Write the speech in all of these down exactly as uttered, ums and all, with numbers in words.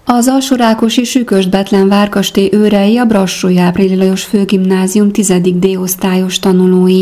Az Alsórákosi Szűkös Bethlen várkastély őrei a Brassói Ápréli Lajos Főgimnázium tizedik D-osztályos tanulói.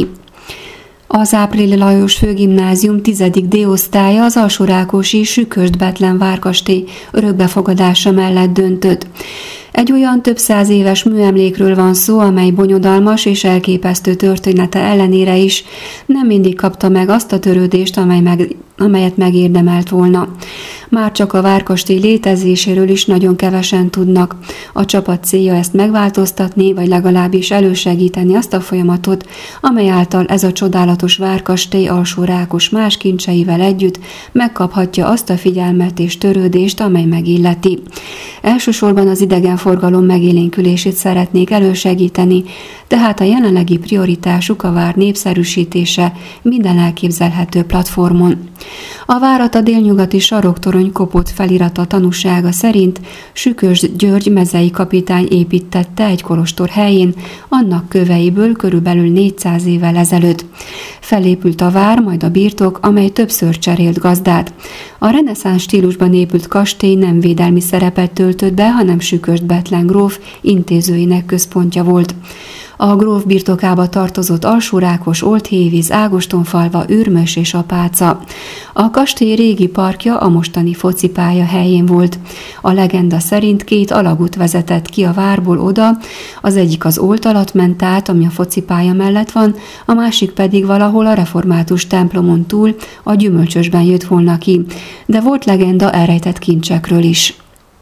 Az Ápréli Lajos Főgimnázium tizedik D-osztálya az Alsórákosi Szűkös Bethlen várkastély örökbefogadása mellett döntött. Egy olyan több száz éves műemlékről van szó, amely bonyodalmas és elképesztő története ellenére is nem mindig kapta meg azt a törődést, amely meg, amelyet megérdemelt volna. Már csak a várkastély létezéséről is nagyon kevesen tudnak. A csapat célja ezt megváltoztatni, vagy legalábbis elősegíteni azt a folyamatot, amely által ez a csodálatos várkastély Alsórákos más kincseivel együtt megkaphatja azt a figyelmet és törődést, amely megilleti. Elsősorban az idegenforgalom megélénkülését szeretnék elősegíteni, tehát a jelenlegi prioritásuk a vár népszerűsítése minden elképzelhető platformon. A várat a délnyugati saroktorony kopott felirata tanúsága szerint Sükös György mezei kapitány építtette egy kolostor helyén, annak köveiből körülbelül négyszáz évvel ezelőtt. Felépült a vár, majd a birtok, amely többször cserélt gazdát. A reneszánsz stílusban épült kastély nem védelmi szerepet töltött be, hanem Szűkös Bethlen gróf intézőinek központja volt. A gróf birtokába tartozott Alsórákos, Oldhévíz, Ágostonfalva, Ürmös és Apáca. A kastély régi parkja a mostani focipálya helyén volt. A legenda szerint két alagút vezetett ki a várból oda, az egyik az Olt alatt ment át, ami a focipálya mellett van, a másik pedig valahol a református templomon túl, a Gyümölcsösben jött volna ki, de volt legenda elrejtett kincsekről is.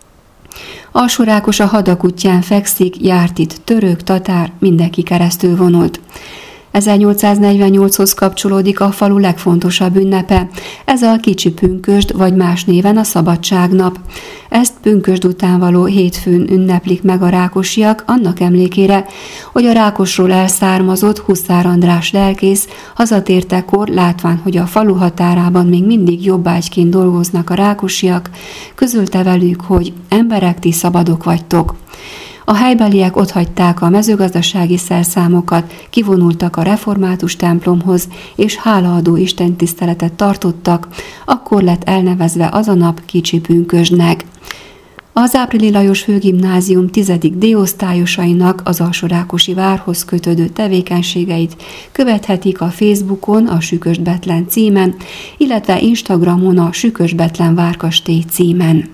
Alsórákos a hadak útján fekszik, járt itt török, tatár, mindenki keresztül vonult. ezernyolcszáznegyvennyolchoz kapcsolódik a falu legfontosabb ünnepe. Ez a kicsi pünkösd, vagy más néven a Szabadságnap. Ezt pünkösd után való hétfőn ünneplik meg a rákosiak annak emlékére, hogy a Rákosról elszármazott Huszár András lelkész hazatértekor, látván, hogy a falu határában még mindig jobbágyként dolgoznak a rákosiak, közölte velük, hogy emberek, ti szabadok vagytok. A helybeliek otthagyták a mezőgazdasági szerszámokat, kivonultak a református templomhoz, és hálaadó istentiszteletet tartottak, akkor lett elnevezve az a nap kicsi pünkösdnek. Az Ápréli Lajos Főgimnázium tizedik D-osztályosainak az Alsórákosi várhoz kötődő tevékenységeit követhetik a Facebookon a Szűkös Bethlen címen, illetve Instagramon a Szűkös Bethlen várkastély címen.